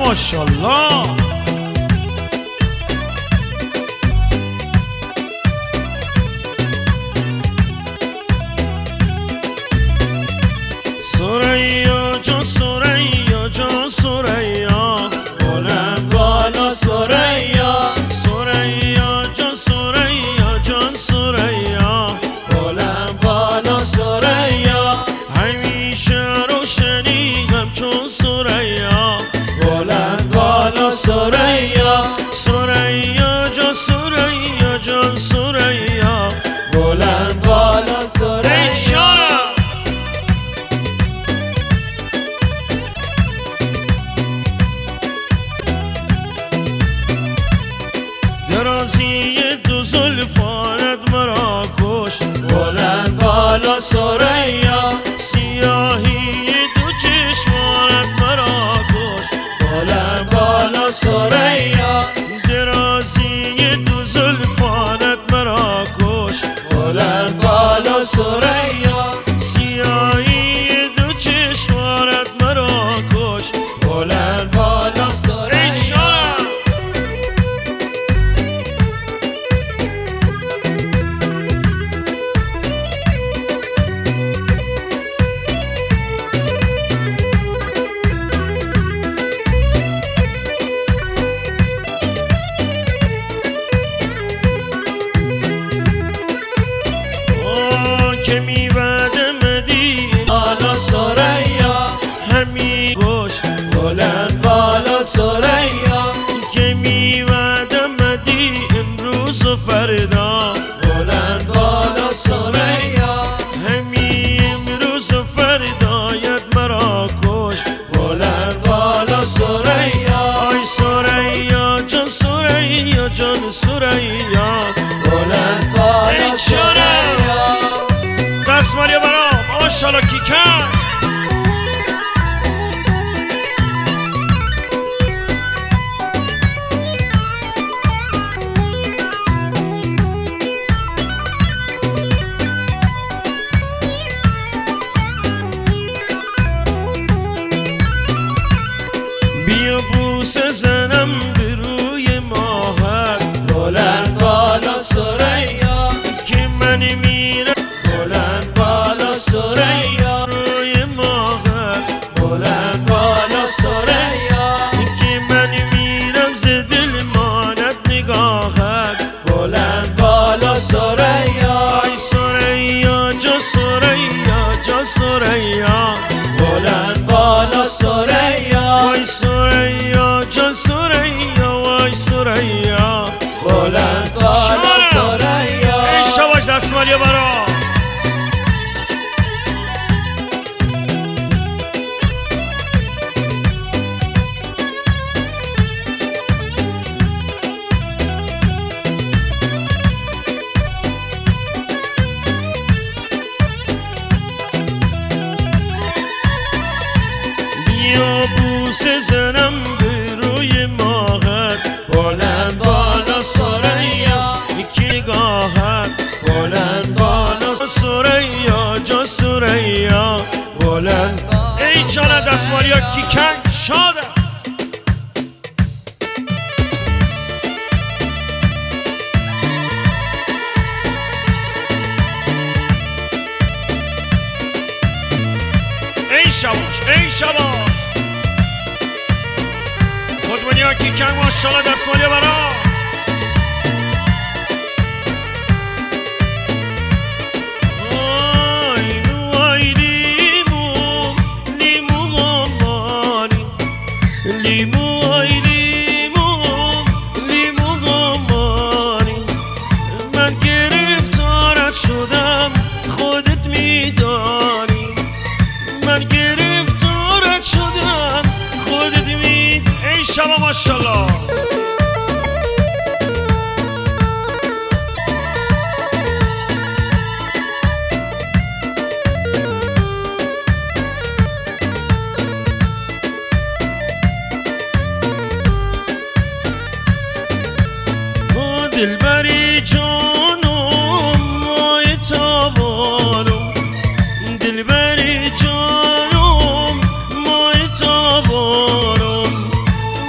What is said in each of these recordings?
ماشاءالله. سریا جان سریا جان سریا بلند بالا سریا سریا جان سریا جان سریا بلند بالا سریا همیشه روشنی همچون سریا بلند بالا سریا سریا جان سریا جان سریا بلند بالا سریا درازی دو زلفانت مرا کشت بلند بالا سریا سیاهی دو چشمانت مرا کشت بلند بالا سریا درازی دو زلفانت مرا کشت بلند بالا سریا سیاهی دو چشمانت مرا کشت بلند بالا سریا که میبدم دید بالا سریا همی گوش بلند بالا سریا که میبدم دید امروز و فردا بلند بالا سریا همی امروز و فردایت مرا کش بلند بالا سریا آی سریا جان سریا جان سریا بلند بالا سریا دستمالی برام ماشاءالله کیکن بیا بوسه زنم به روی ماهت بلند بالا سریا که من میرم بلند بالا سریا روی ماهت بلند بالا سریا که من میرم ز دل ماند نگاهت بلند بالا سریا آی سریا جان سریا جان سریا بلند بالا سریا وای سریا جان سریا وای سریا بلند بالا سریا ای شباش دستمالی برا بیا بوسه زنم به روی ماهت بلند بالا سریا یکی نگاهت بلند بالا سریا جان سریا بلند ای جان دستمالی ها کیکن شادم ای شباش ای شباش خودمونی ها کیکن ماشاءالله دستمالی برا لیمو های لیمو لیمو گمانی من گرفتارت شدم خودت میدانی من گرفتارت شدم خودت میدانی ای شبا ماشاءالله دلبری جانم مای تابانم دلبری جانم مای تابانم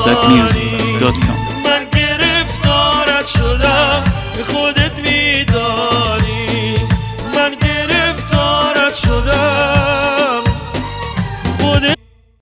asatmusic.com.